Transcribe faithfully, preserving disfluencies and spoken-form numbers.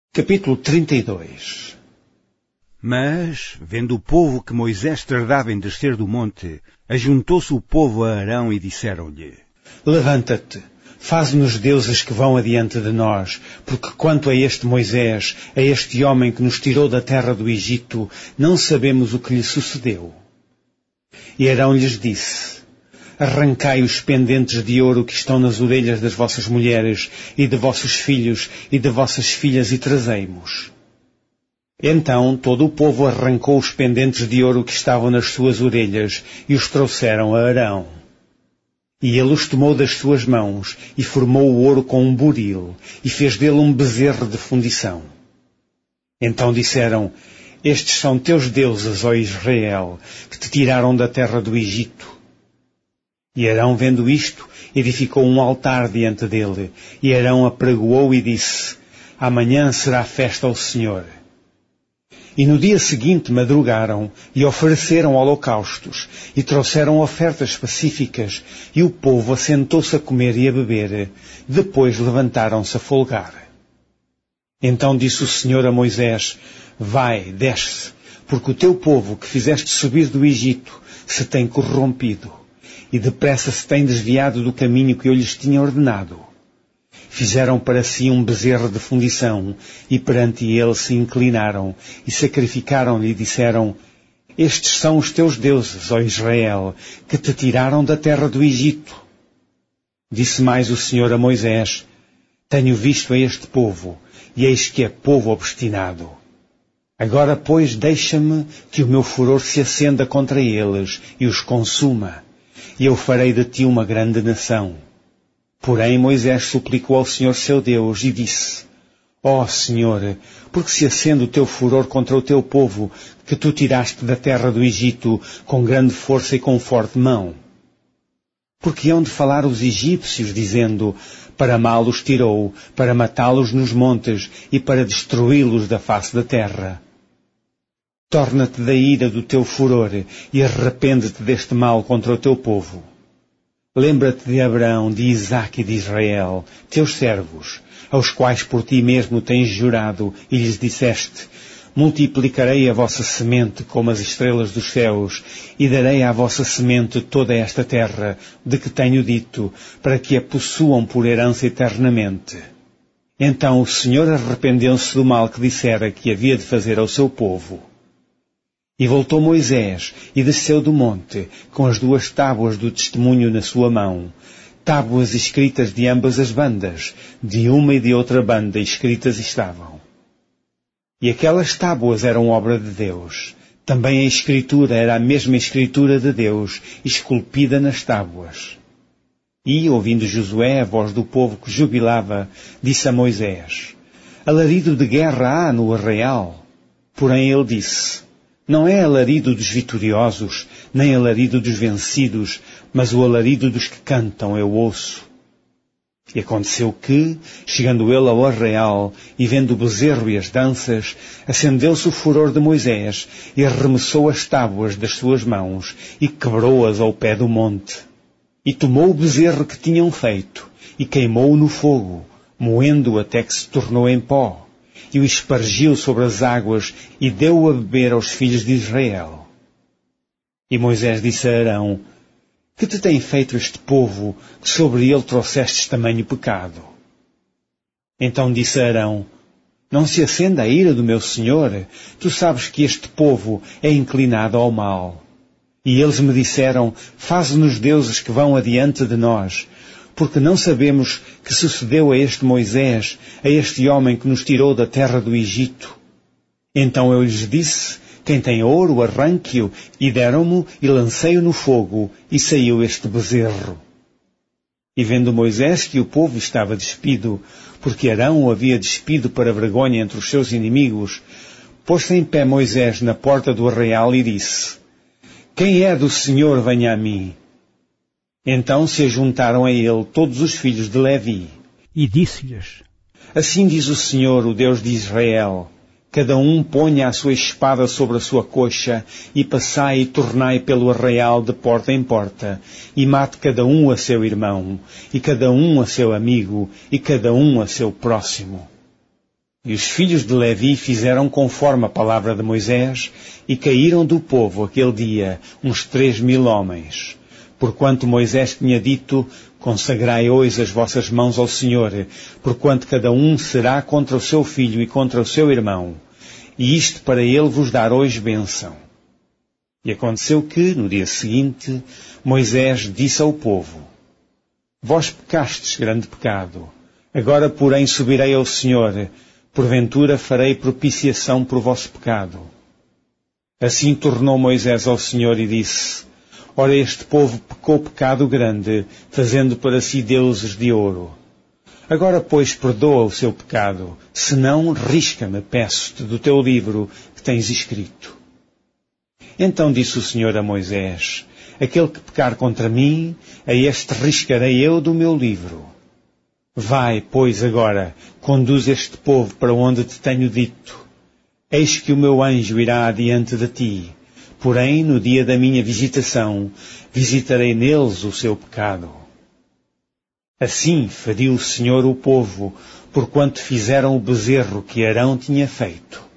Capítulo trinta e dois. Mas, vendo o povo que Moisés tardava em descer do monte, ajuntou-se o povo a Arão e disseram-lhe: Levanta-te, faze-nos deuses que vão adiante de nós, porque quanto a este Moisés, a este homem que nos tirou da terra do Egito, não sabemos o que lhe sucedeu. E Arão lhes disse: Arrancai os pendentes de ouro que estão nas orelhas das vossas mulheres e de vossos filhos e de vossas filhas e trazei-mos. Então todo o povo arrancou os pendentes de ouro que estavam nas suas orelhas e os trouxeram a Arão. E ele os tomou das suas mãos e formou o ouro com um buril e fez dele um bezerro de fundição. Então disseram: Estes são teus deuses, ó Israel, que te tiraram da terra do Egito. E Arão, vendo isto, edificou um altar diante dele, e Arão apregoou e disse: Amanhã será festa ao Senhor. E no dia seguinte madrugaram, e ofereceram holocaustos, e trouxeram ofertas pacíficas, e o povo assentou-se a comer e a beber, depois levantaram-se a folgar. Então disse o Senhor a Moisés: Vai, desce, porque o teu povo que fizeste subir do Egito se tem corrompido, e depressa se tem desviado do caminho que eu lhes tinha ordenado. Fizeram para si um bezerro de fundição, e perante ele se inclinaram, e sacrificaram-lhe e disseram: Estes são os teus deuses, ó Israel, que te tiraram da terra do Egito. Disse mais o Senhor a Moisés: Tenho visto a este povo, e eis que é povo obstinado. Agora, pois, deixa-me que o meu furor se acenda contra eles, e os consuma, e eu farei de ti uma grande nação. Porém Moisés suplicou ao Senhor seu Deus e disse: Ó Senhor, porque se acende o teu furor contra o teu povo, que tu tiraste da terra do Egito com grande força e com forte mão? Porque hão de falar os egípcios, dizendo: Para mal os tirou, para matá-los nos montes e para destruí-los da face da terra. Torna-te da ira do teu furor e arrepende-te deste mal contra o teu povo. Lembra-te de Abraão, de Isaque e de Israel, teus servos, aos quais por ti mesmo tens jurado, e lhes disseste: Multiplicarei a vossa semente como as estrelas dos céus, e darei à vossa semente toda esta terra, de que tenho dito, para que a possuam por herança eternamente. Então o Senhor arrependeu-se do mal que dissera que havia de fazer ao seu povo. E voltou Moisés, e desceu do monte, com as duas tábuas do testemunho na sua mão, tábuas escritas de ambas as bandas, de uma e de outra banda escritas estavam. E aquelas tábuas eram obra de Deus. Também a escritura era a mesma escritura de Deus, esculpida nas tábuas. E, ouvindo Josué a voz do povo que jubilava, disse a Moisés: Alarido de guerra há no arraial. Porém ele disse: Não é alarido dos vitoriosos, nem alarido dos vencidos, mas o alarido dos que cantam eu ouço. E aconteceu que, chegando ele ao arraial, e vendo o bezerro e as danças, acendeu-se o furor de Moisés, e arremessou as tábuas das suas mãos, e quebrou-as ao pé do monte. E tomou o bezerro que tinham feito, e queimou-o no fogo, moendo-o até que se tornou em pó. E o espargiu sobre as águas, e deu-o a beber aos filhos de Israel. E Moisés disse a Arão: Que te tem feito este povo, que sobre ele trouxestes tamanho pecado? Então disse Arão: Não se acenda a ira do meu senhor, tu sabes que este povo é inclinado ao mal. E eles me disseram: Faze-nos deuses que vão adiante de nós, porque não sabemos que sucedeu a este Moisés, a este homem que nos tirou da terra do Egito. Então eu lhes disse: Quem tem ouro, arranque-o, e deram-mo, e lancei-o no fogo, e saiu este bezerro. E vendo Moisés que o povo estava despido, porque Arão o havia despido para vergonha entre os seus inimigos, pôs-se em pé Moisés na porta do arraial e disse: Quem é do Senhor, venha a mim. Então se ajuntaram a ele todos os filhos de Levi. E disse-lhes: Assim diz o Senhor, o Deus de Israel: Cada um ponha a sua espada sobre a sua coxa, e passai e tornai pelo arraial de porta em porta, e mate cada um a seu irmão, e cada um a seu amigo, e cada um a seu próximo. E os filhos de Levi fizeram conforme a palavra de Moisés, e caíram do povo aquele dia uns três mil homens. Porquanto Moisés tinha dito, consagrai hoje as vossas mãos ao Senhor, porquanto cada um será contra o seu filho e contra o seu irmão, e isto para ele vos dar hoje bênção. E aconteceu que, no dia seguinte, Moisés disse ao povo, vós pecastes grande pecado, agora porém subirei ao Senhor, porventura farei propiciação por vosso pecado. Assim tornou Moisés ao Senhor e disse, ora este povo pecou pecado grande, fazendo para si deuses de ouro. Agora, pois, perdoa o seu pecado, senão risca-me, peço-te, do teu livro que tens escrito. Então disse o Senhor a Moisés, aquele que pecar contra mim, a este riscarei eu do meu livro. Vai, pois, agora, conduz este povo para onde te tenho dito. Eis que o meu anjo irá adiante de ti, porém, no dia da minha visitação, visitarei neles o seu pecado. Assim feriu o Senhor o povo, porquanto fizeram o bezerro que Arão tinha feito.